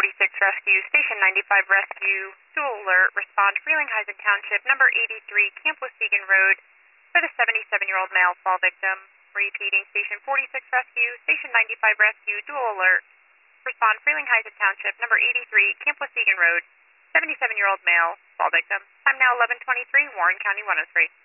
46 Rescue, Station 95 Rescue, dual alert, respond Frelinghuysen Township, number 83, Camp Waukegan Road, for the 77-year-old male fall victim. Repeating, Station 46 Rescue, Station 95 Rescue, dual alert, respond Frelinghuysen Township, number 83, Camp Waukegan Road, 77-year-old male fall victim. Time now 11:23, Warren County 103.